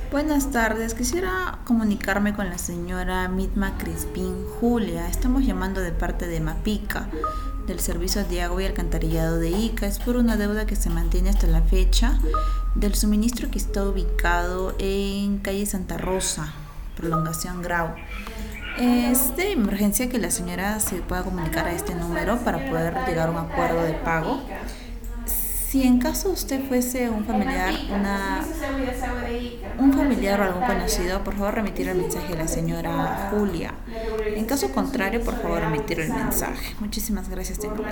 Buenas tardes, quisiera comunicarme con la señora Mitma Crispín Julia. Estamos llamando de parte de Mapica, del Servicio de Agua y Alcantarillado de Ica. Es por una deuda que se mantiene hasta la fecha del suministro que está ubicado en calle Santa Rosa, prolongación Grau. Es de emergencia que la señora se pueda comunicar a este número para poder llegar a un acuerdo de pago. Si en caso usted fuese un familiar o algún conocido, por favor remitir el mensaje a la señora Julia. En caso contrario, por favor remitir el mensaje. Muchísimas gracias.